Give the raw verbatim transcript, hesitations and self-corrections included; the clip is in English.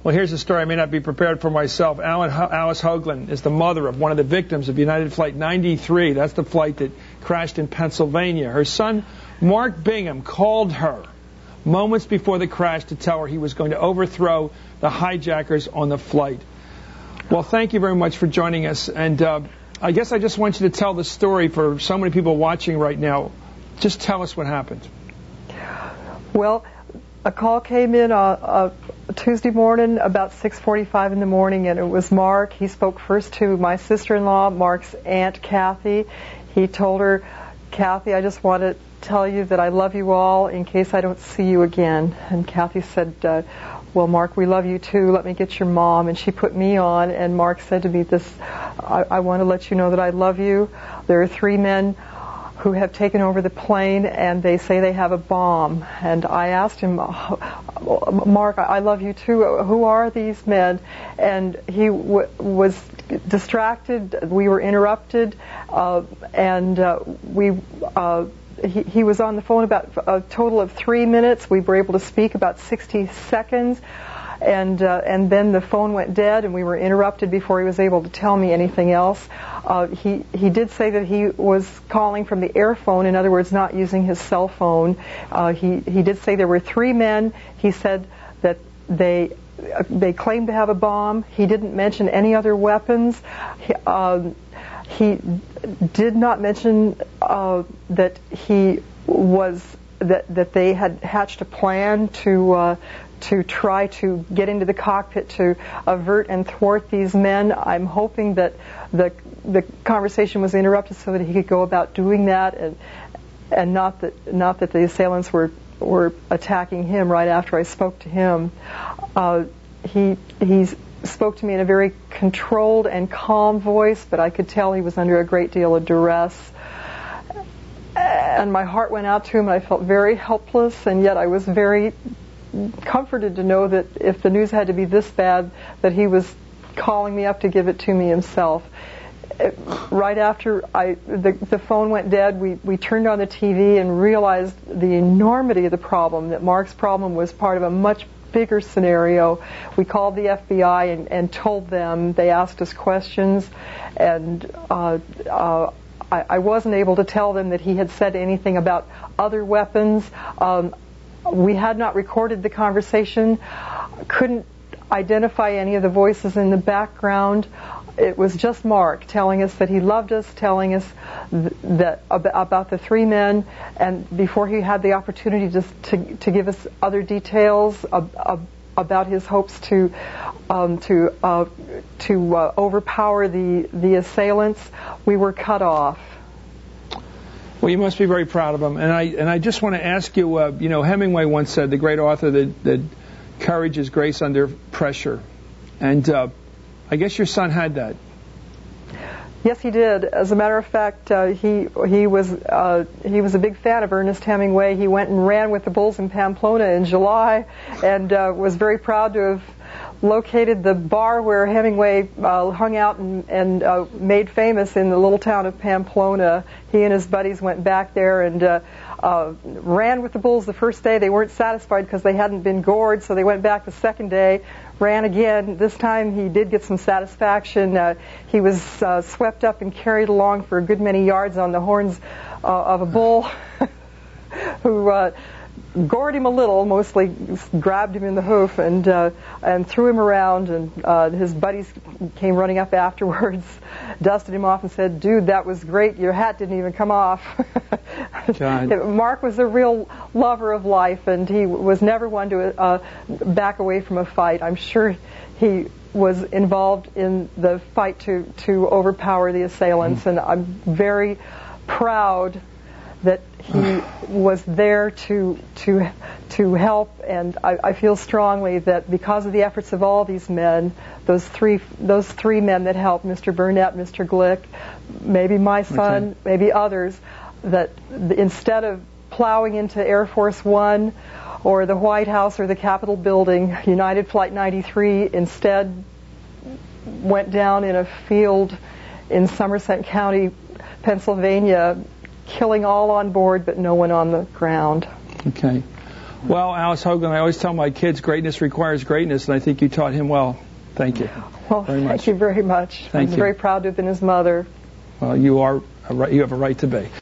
Well, here's a story I may not be prepared for myself. Alice Hoagland is the mother of one of the victims of United Flight ninety-three. That's the flight that crashed in Pennsylvania. Her son, Mark Bingham, called her moments before the crash to tell her he was going to overthrow the hijackers on the flight. Well, thank you very much for joining us. And uh, I guess I just want you to tell the story for so many people watching right now. Just tell us what happened. Well, a call came in uh, uh, Tuesday morning about six forty-five in the morning, and it was Mark. He spoke first to my sister-in-law, Mark's aunt, Kathy. He told her, Kathy, I just want to tell you that I love you all in case I don't see you again. And Kathy said, uh, well, Mark, we love you too. Let me get your mom. And she put me on, and Mark said to me, "This, I, I want to let you know that I love you. There are three men who have taken over the plane, and they say they have a bomb." And I asked him, Mark, I love you too. Who are these men? And he w- was distracted. We were interrupted, uh, and uh, we. Uh, He, he was on the phone about a total of three minutes. We were able to speak about sixty seconds, and uh, and then the phone went dead, and we were interrupted before he was able to tell me anything else. Uh, he he did say that he was calling from the air phone, in other words, not using his cell phone. Uh, he he did say there were three men. He said that they uh, they claimed to have a bomb. He didn't mention any other weapons. He, um, He did not mention uh, that he was that that they had hatched a plan to uh, to try to get into the cockpit to avert and thwart these men. I'm hoping that the the conversation was interrupted so that he could go about doing that, and and not that not that the assailants were were attacking him right after I spoke to him. Uh, he he's. spoke to me in a very controlled and calm voice, but I could tell he was under a great deal of duress. And my heart went out to him, and I felt very helpless, and yet I was very comforted to know that if the news had to be this bad, that he was calling me up to give it to me himself. Right after I, the, the phone went dead, we, we turned on the T V and realized the enormity of the problem, that Mark's problem was part of a much bigger scenario. We called the F B I and, and told them. They asked us questions, and uh, uh, I, I wasn't able to tell them that he had said anything about other weapons. Um, we had not recorded the conversation, couldn't identify any of the voices in the background. It was just Mark telling us that he loved us, telling us th- that ab- about the three men, and before he had the opportunity to to, to give us other details ab- ab- about his hopes to um, to uh, to uh, overpower the the assailants, we were cut off. Well, you must be very proud of him, and I and I just want to ask you. Uh, you know, Hemingway once said, the great author, that, that courage is grace under pressure, and uh, I guess your son had that. Yes, he did. As a matter of fact, uh, he he was uh, he was a big fan of Ernest Hemingway. He went and ran with the Bulls in Pamplona in July, and uh, was very proud to have located the bar where Hemingway uh, hung out and, and uh, made famous in the little town of Pamplona. He and his buddies went back there and uh, uh, ran with the Bulls the first day. They weren't satisfied because they hadn't been gored, so they went back the second day, ran again. This time he did get some satisfaction. Uh, he was uh, swept up and carried along for a good many yards on the horns uh, of a bull who uh, gored him a little, mostly grabbed him in the hoof and uh, and threw him around, and uh, his buddies came running up afterwards, dusted him off and said, "Dude, that was great. Your hat didn't even come off." Mark was a real lover of life, and he was never one to uh, back away from a fight. I'm sure he was involved in the fight to, to overpower the assailants, mm. and I'm very proud that he was there to to to help, and I, I feel strongly that because of the efforts of all these men, those three those three men that helped, Mister Burnett, Mister Glick, maybe my son, okay. maybe others, that instead of plowing into Air Force One or the White House or the Capitol building, United Flight ninety-three instead went down in a field in Somerset County, Pennsylvania, killing all on board but no one on the ground. Okay. Well, Alice Hoagland, I always tell my kids greatness requires greatness, and I think you taught him well. Thank you. Well, very thank much. you very much. Thank I'm you. very proud to have been his mother. Well, you are a right, you have a right to be.